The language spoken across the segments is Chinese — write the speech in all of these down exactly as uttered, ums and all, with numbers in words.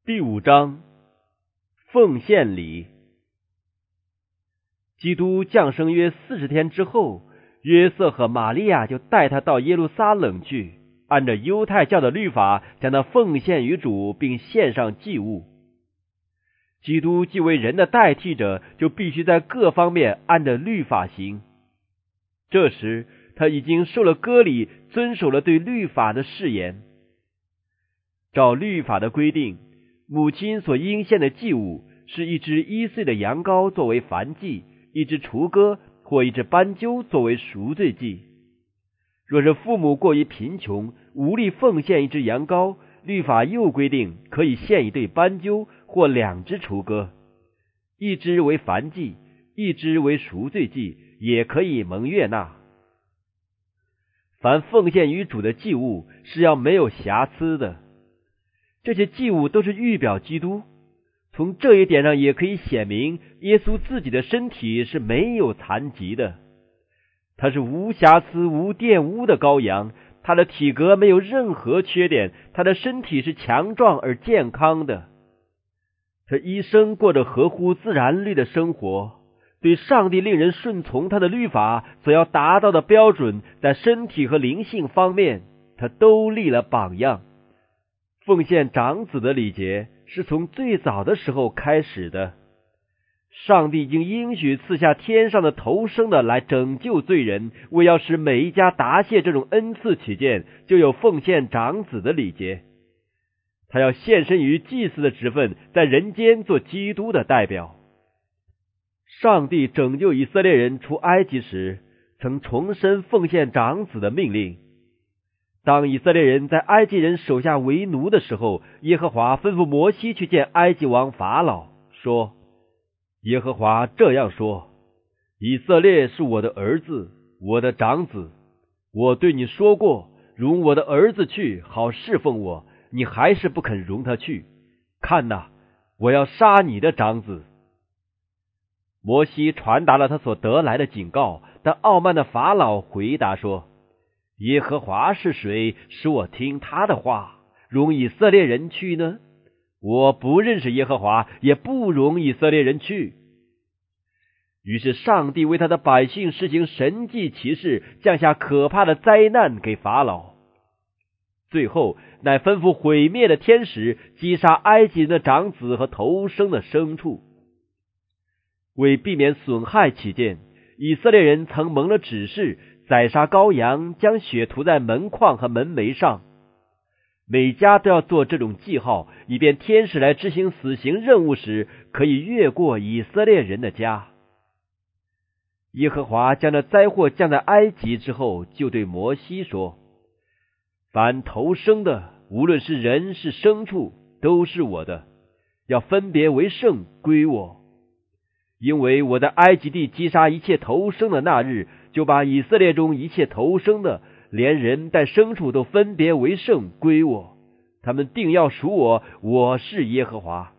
第五章，奉献礼。基督降生约四十天之后，约瑟和玛利亚就带他到耶路撒冷去，按照犹太教的律法，将他奉献于主，并献上祭物。基督既为人的代替者，就必须在各方面按照律法行。这时他已经受了割礼，遵守了对律法的誓言。照律法的规定，母亲所应献的祭物是一只一岁的羊羔作为燔祭，一只雏鸽或一只斑鸠作为赎罪祭。若是父母过于贫穷，无力奉献一只羊羔，律法又规定可以献一对斑鸠或两只雏鸽，一只为燔祭，一只为赎罪祭，也可以蒙悦纳。凡奉献于主的祭物是要没有瑕疵的。这些祭物都是预表基督，从这一点上也可以显明耶稣自己的身体是没有残疾的。他是无瑕疵无玷污的羔羊，他的体格没有任何缺点，他的身体是强壮而健康的。他一生过着合乎自然律的生活，对上帝令人顺从他的律法所要达到的标准，在身体和灵性方面他都立了榜样。奉献长子的礼节是从最早的时候开始的。上帝已经应许赐下天上的头生的来拯救罪人，为要使每一家答谢这种恩赐起见，就有奉献长子的礼节。他要献身于祭司的职分，在人间做基督的代表。上帝拯救以色列人出埃及时，曾重申奉献长子的命令。当以色列人在埃及人手下为奴的时候，耶和华吩咐摩西去见埃及王法老，说：耶和华这样说，以色列是我的儿子，我的长子。我对你说过，容我的儿子去，好侍奉我，你还是不肯容他去。看哪，我要杀你的长子。摩西传达了他所得来的警告，但傲慢的法老回答说：耶和华是谁，使我听他的话，容以色列人去呢？我不认识耶和华，也不容以色列人去。于是上帝为他的百姓施行神迹奇事，降下可怕的灾难给法老。最后乃吩咐毁灭的天使击杀埃及人的长子和头生的牲畜。为避免损害起见，以色列人曾蒙了指示，宰杀羔羊，将血涂在门框和门楣上。每家都要做这种记号，以便天使来执行死刑任务时，可以越过以色列人的家。耶和华将这灾祸降在埃及之后，就对摩西说：凡头生的，无论是人是牲畜，都是我的，要分别为圣，归我。因为我在埃及地击杀一切头生的那日，就把以色列中一切头生的，连人带牲畜都分别为圣，归我。他们定要属我，我是耶和华。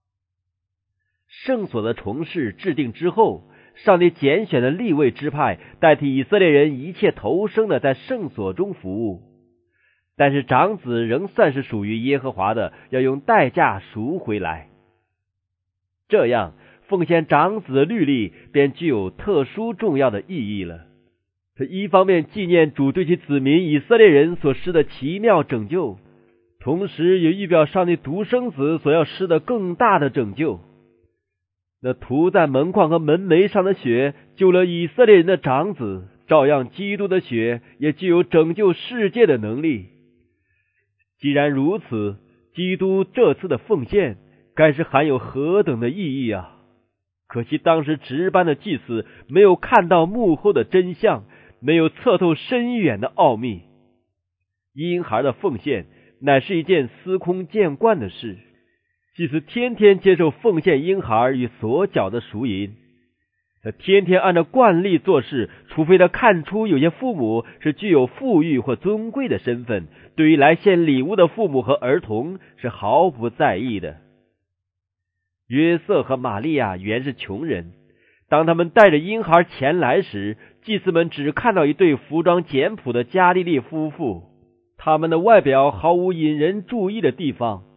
圣所的重事制定之后，上帝拣选的利未支派代替以色列人一切头生的在圣所中服务，但是长子仍算是属于耶和华的，要用代价赎回来。这样奉献长子的律例便具有特殊重要的意义了。他一方面纪念主对其子民以色列人所施的奇妙拯救，同时也预表上帝独生子所要施的更大的拯救。那涂在门框和门楣上的血救了以色列人的长子，照样基督的血也具有拯救世界的能力。既然如此，基督这次的奉献该是含有何等的意义啊！可惜当时值班的祭司没有看到幕后的真相，没有测透深远的奥秘。婴孩的奉献乃是一件司空见惯的事，祭司天天接受奉献婴孩与所缴的赎银。他天天按照惯例做事，除非他看出有些父母是具有富裕或尊贵的身份，对于来献礼物的父母和儿童是毫不在意的。约瑟和玛利亚原是穷人，当他们带着婴孩前来时，祭司们只看到一对服装简朴的加利利夫妇，他们的外表毫无引人注意的地方，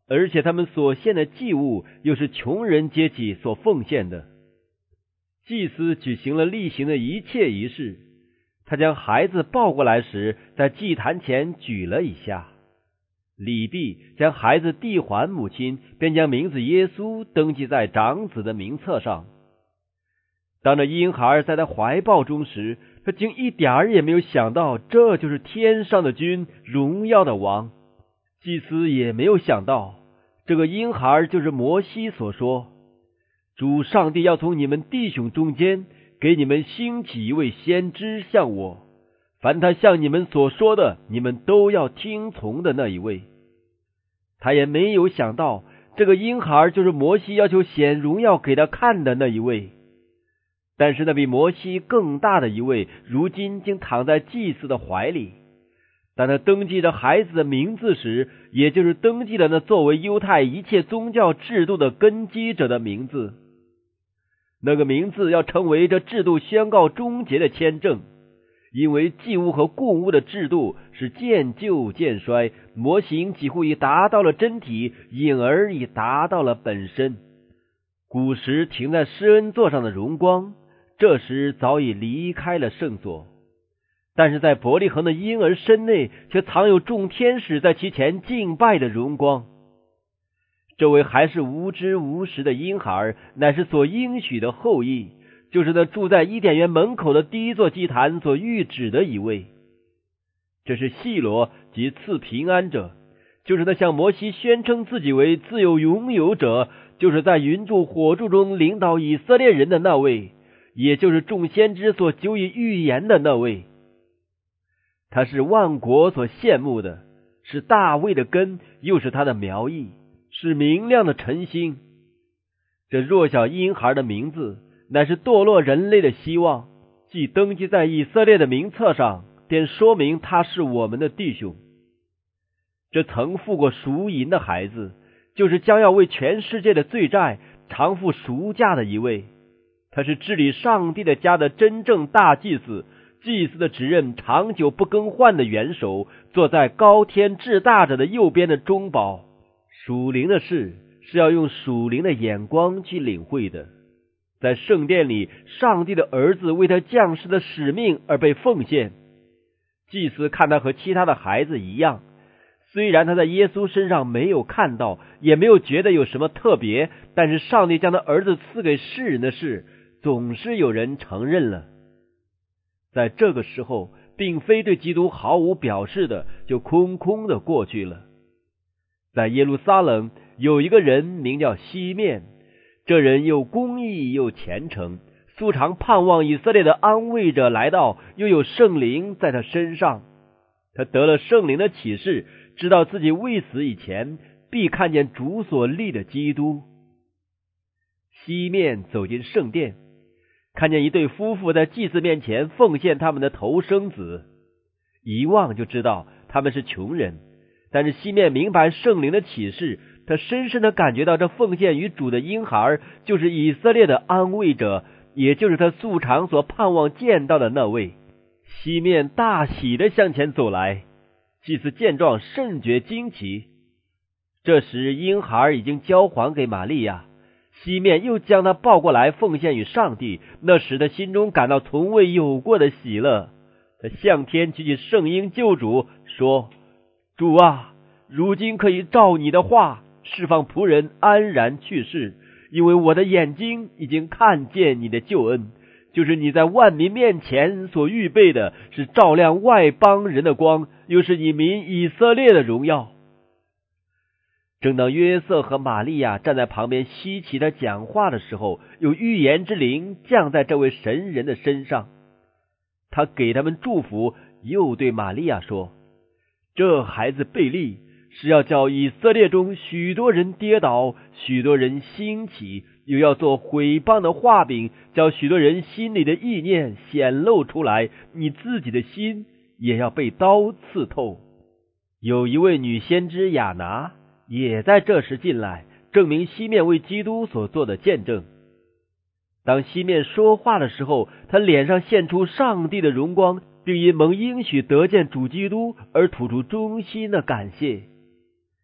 而且他们所献的祭物又是穷人阶级所奉献的。祭司举行了例行的一切仪式，他将孩子抱过来时，在祭坛前举了一下。礼毕，将孩子递还母亲，便将名字耶稣登记在长子的名册上。当这婴孩在他怀抱中时，他竟一点儿也没有想到这就是天上的君，荣耀的王。祭司也没有想到这个婴孩就是摩西所说，主上帝要从你们弟兄中间给你们兴起一位先知像我，凡他像你们所说的，你们都要听从的那一位。他也没有想到这个婴孩就是摩西要求显荣耀给他看的那一位。但是那比摩西更大的一位，如今竟躺在祭司的怀里。当他登记着孩子的名字时，也就是登记了那作为犹太一切宗教制度的根基者的名字。那个名字要成为这制度宣告终结的签证，因为祭物和供物的制度是渐旧渐衰，模型几乎已达到了真体，因而已达到了本身。古时停在施恩座上的荣光，这时早已离开了圣所，但是在伯利恒的婴儿身内却藏有众天使在其前敬拜的荣光。这位还是无知无识的婴孩，乃是所应许的后裔，就是那住在伊甸园门口的第一座祭坛所预指的一位。这是细罗及赐平安者，就是那向摩西宣称自己为自有拥有者，就是在云柱火柱中领导以色列人的那位，也就是众先知所久已预言的那位。他是万国所羡慕的，是大卫的根，又是他的苗裔，是明亮的晨星。这弱小婴孩的名字乃是堕落人类的希望，既登记在以色列的名册上，便说明他是我们的弟兄。这曾付过赎银的孩子，就是将要为全世界的罪债偿付赎价的一位。他是治理上帝的家的真正大祭司，祭司的职任长久不更换的元首，坐在高天至大者的右边的中保。属灵的事是要用属灵的眼光去领会的。在圣殿里，上帝的儿子为他降世的使命而被奉献。祭司看他和其他的孩子一样，虽然他在耶稣身上没有看到，也没有觉得有什么特别，但是上帝将他儿子赐给世人的事，总是有人承认了。在这个时候，并非对基督毫无表示的，就空空的过去了。在耶路撒冷有一个人名叫西面，这人又公义又虔诚，素常盼望以色列的安慰者来到，又有圣灵在他身上。他得了圣灵的启示，知道自己未死以前必看见主所立的基督。西面走进圣殿，看见一对夫妇在祭司面前奉献他们的头生子，一望就知道他们是穷人。但是西面明白圣灵的启示，他深深的感觉到这奉献于主的婴孩就是以色列的安慰者，也就是他素常所盼望见到的那位。西面大喜的向前走来，祭司见状甚觉惊奇。这时婴孩已经交还给玛利亚，西面又将他抱过来奉献于上帝，那时他心中感到从未有过的喜乐。他向天举起圣婴救主，说：主啊，如今可以照你的话释放仆人安然去世，因为我的眼睛已经看见你的救恩，就是你在万民面前所预备的，是照亮外邦人的光，又是你民以色列的荣耀。正当约瑟和玛利亚站在旁边稀奇他讲话的时候，有预言之灵降在这位神人的身上。他给他们祝福，又对玛利亚说：这孩子贝利是要叫以色列中许多人跌倒，许多人兴起，又要做毁谤的画饼，叫许多人心里的意念显露出来，你自己的心也要被刀刺透。有一位女先知亚拿也在这时进来，证明西面为基督所做的见证。当西面说话的时候，他脸上现出上帝的荣光，并因蒙应许得见主基督而吐出衷心的感谢。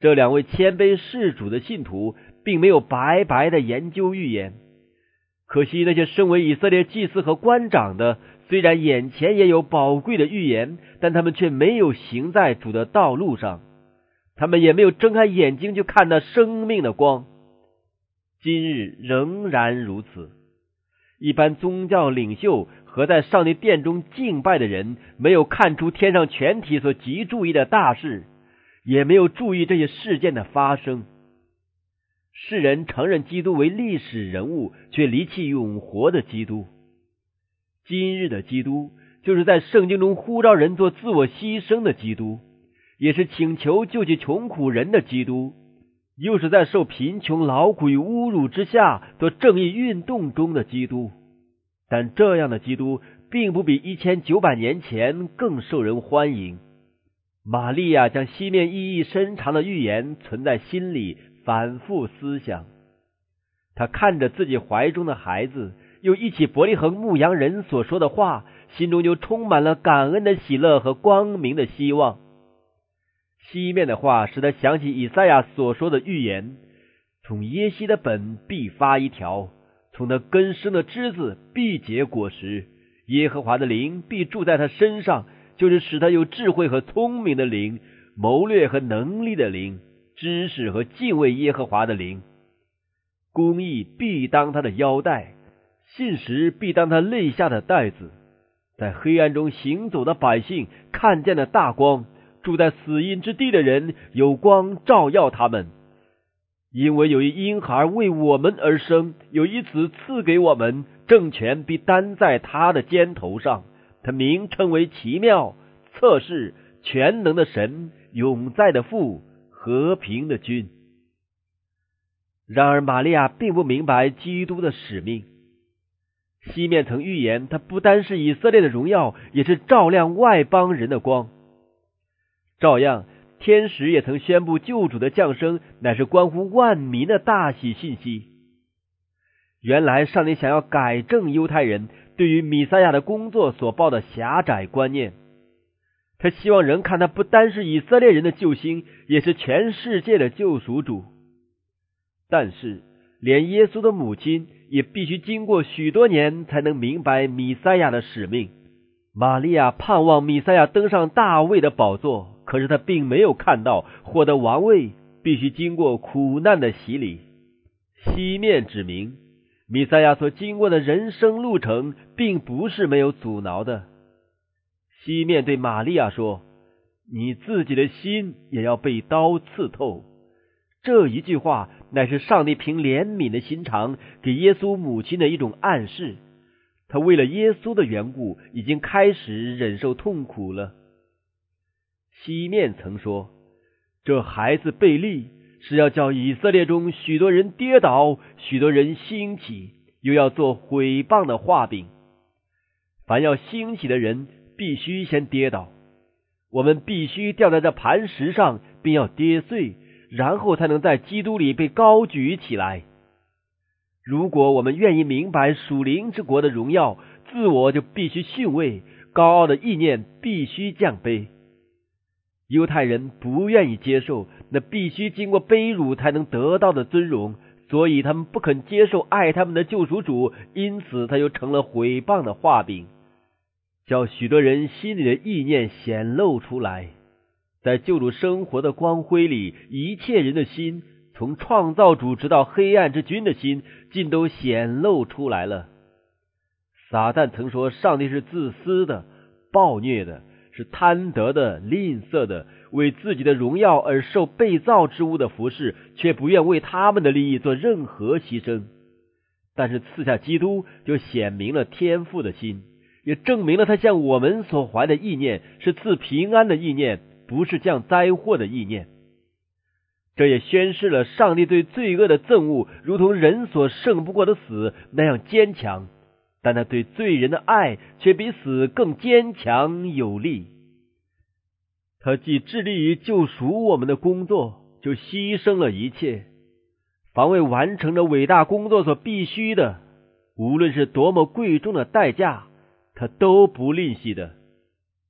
这两位谦卑事主的信徒并没有白白的研究预言。可惜那些身为以色列祭司和官长的，虽然眼前也有宝贵的预言，但他们却没有行在主的道路上，他们也没有睁开眼睛去看那生命的光。今日仍然如此。一般宗教领袖和在上帝殿中敬拜的人，没有看出天上全体所极注意的大事，也没有注意这些事件的发生。世人承认基督为历史人物，却离弃永活的基督。今日的基督，就是在圣经中呼召人做自我牺牲的基督，也是请求救济穷苦人的基督，又是在受贫穷、劳苦与侮辱之下做正义运动中的基督。但这样的基督并不比一千九百年前更受人欢迎。玛利亚将西面意义深长的预言存在心里，反复思想。他看着自己怀中的孩子，又忆起伯利恒牧羊人所说的话，心中就充满了感恩的喜乐和光明的希望。西面的话使他想起以赛亚所说的预言，从耶西的本必发一条，从那根生的枝子必结果实，耶和华的灵必住在他身上，就是使他有智慧和聪明的灵，谋略和能力的灵，知识和敬畏耶和华的灵。公义必当他的腰带，信实必当他肋下的带子。在黑暗中行走的百姓看见了大光，住在死荫之地的人有光照耀他们。因为有一婴孩为我们而生，有一子赐给我们，政权必担在他的肩头上，他名称为奇妙、测试、全能的神，永在的父，和平的君。然而玛利亚并不明白基督的使命。西面曾预言，他不单是以色列的荣耀，也是照亮外邦人的光。照样，天使也曾宣布救主的降生乃是关乎万民的大喜信息。原来上帝想要改正犹太人对于弥赛亚的工作所抱的狭窄观念，他希望人看他不单是以色列人的救星，也是全世界的救赎主。但是连耶稣的母亲也必须经过许多年才能明白弥赛亚的使命。玛利亚盼望弥赛亚登上大卫的宝座，可是他并没有看到获得王位必须经过苦难的洗礼。西面指明弥赛亚所经过的人生路程并不是没有阻挠的。西面对玛利亚说，你自己的心也要被刀刺透。这一句话乃是上帝凭怜悯的心肠给耶稣母亲的一种暗示，他为了耶稣的缘故已经开始忍受痛苦了。西面曾说，这孩子被立是要叫以色列中许多人跌倒，许多人兴起，又要做毁谤的画饼。凡要兴起的人必须先跌倒，我们必须掉在这磐石上，并要跌碎，然后才能在基督里被高举起来。如果我们愿意明白属灵之国的荣耀，自我就必须逊位，高傲的意念必须降卑。犹太人不愿意接受那必须经过卑辱才能得到的尊荣，所以他们不肯接受爱他们的救赎主，因此他就成了毁谤的画饼，叫许多人心里的意念显露出来。在救主生活的光辉里，一切人的心，从创造主直到黑暗之君的心，尽都显露出来了。撒旦曾说上帝是自私的、暴虐的，是贪得的、吝啬的，为自己的荣耀而受被造之物的服侍，却不愿为他们的利益做任何牺牲。但是赐下基督，就显明了天父的心，也证明了他向我们所怀的意念是赐平安的意念，不是降灾祸的意念。这也宣示了上帝对罪恶的憎恶如同人所胜不过的死那样坚强，但他对罪人的爱却比死更坚强有力。他既致力于救赎我们的工作，就牺牲了一切，凡为完成这伟大工作所必须的，无论是多么贵重的代价，他都不吝惜的。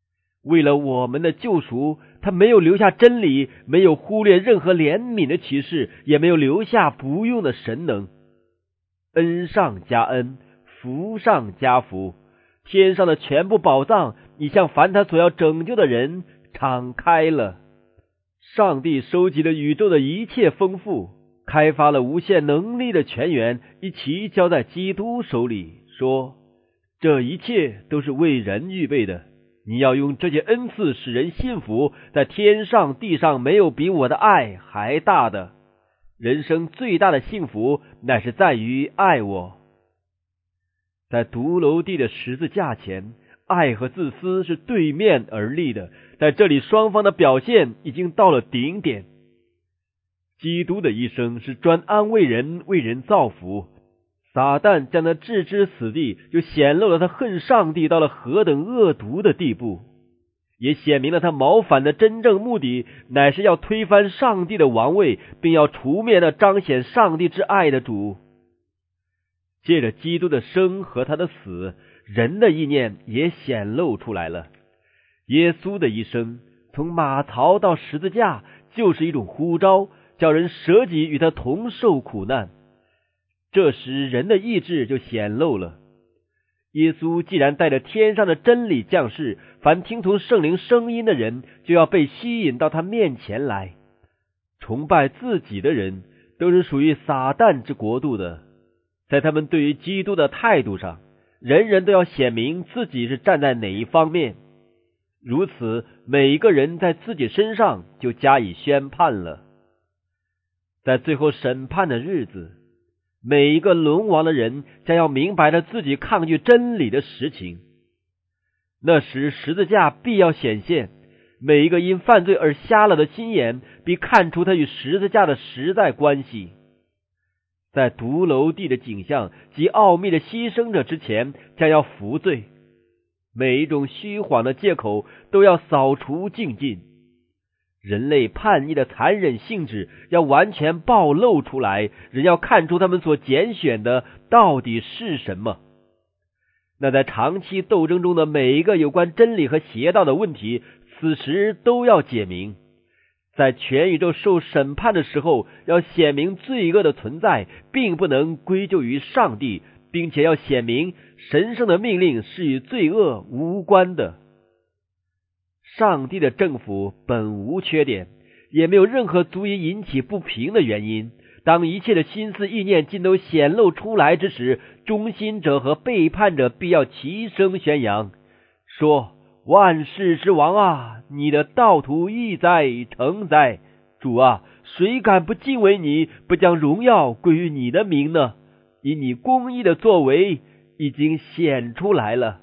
为了我们的救赎，他没有留下真理，没有忽略任何怜悯的启示，也没有留下不用的神能。恩上加恩，福上加福，天上的全部宝藏已向凡他所要拯救的人敞开了。上帝收集了宇宙的一切丰富，开发了无限能力的泉源，一齐交在基督手里，说这一切都是为人预备的。你要用这些恩赐使人信服，在天上地上没有比我的爱还大的。人生最大的幸福乃是在于爱我。在独楼地的十字架前，爱和自私是对面而立的，在这里双方的表现已经到了顶点。基督的一生是专安慰人，为人造福。撒旦将他置之死地，就显露了他恨上帝到了何等恶毒的地步，也显明了他谋反的真正目的，乃是要推翻上帝的王位，并要除灭那彰显上帝之爱的主。借着基督的生和他的死，人的意念也显露出来了。耶稣的一生，从马槽到十字架，就是一种呼召，叫人舍己与他同受苦难。这时人的意志就显露了。耶稣既然带着天上的真理降世，凡听从圣灵声音的人，就要被吸引到他面前来。崇拜自己的人，都是属于撒旦之国度的。在他们对于基督的态度上，人人都要显明自己是站在哪一方面。如此，每一个人在自己身上就加以宣判了。在最后审判的日子，每一个沦亡的人将要明白了自己抗拒真理的实情。那时十字架必要显现，每一个因犯罪而瞎了的心眼必看出他与十字架的实在关系。在独楼地的景象及奥秘的牺牲者之前，将要服罪。每一种虚谎的借口都要扫除净尽。人类叛逆的残忍性质要完全暴露出来，人要看出他们所拣选的到底是什么。那在长期斗争中的每一个有关真理和邪道的问题，此时都要解明。在全宇宙受审判的时候，要显明罪恶的存在并不能归咎于上帝，并且要显明神圣的命令是与罪恶无关的。上帝的政府本无缺点，也没有任何足以引起不平的原因。当一切的心思意念尽都显露出来之时，忠心者和背叛者必要齐声宣扬，说万世之王啊，你的道途义在诚哉！主啊，谁敢不敬畏你，不将荣耀归于你的名呢？因你公义的作为已经显出来了。